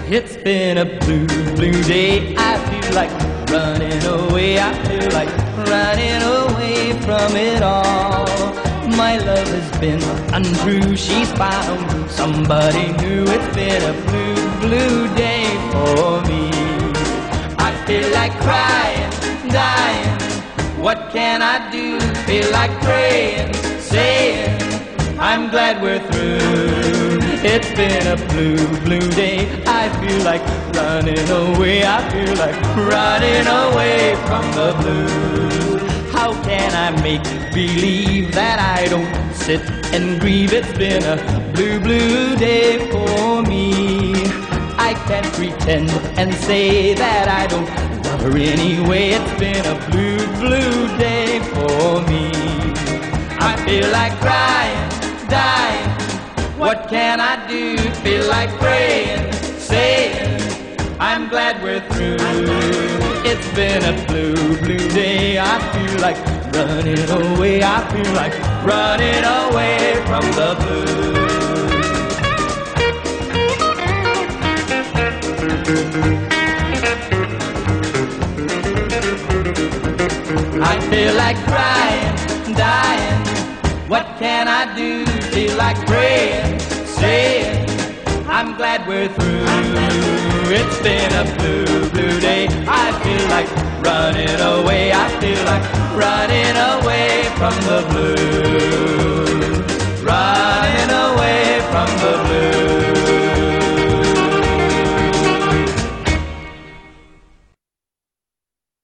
It's been a blue, blue day. I feel like running away. I feel like running away from it all. My love has been untrue. She's found somebody new. It's been a blue, blue day for me. I feel like crying, dying. What can I do? Feel like praying, saying I'm glad we're through. It's been a blue, blue day. I feel like running away. I feel like running away from the blues. How can I make believe that I don't sit and grieve? It's been a blue, blue day for me. I can't pretend and say that I don't love her anyway. It's been a blue, blue day for me. I feel like crying, dying. What can I do? Feel like praying, saying I'm glad we're through. It's been a blue, blue day. I feel like running away. I feel like running away from the blues. I feel like crying, dying. What can I do? Feel like praying, saying I'm glad we're through. It's been a blue, blue day. I feel like running away. I feel like running away from the blues.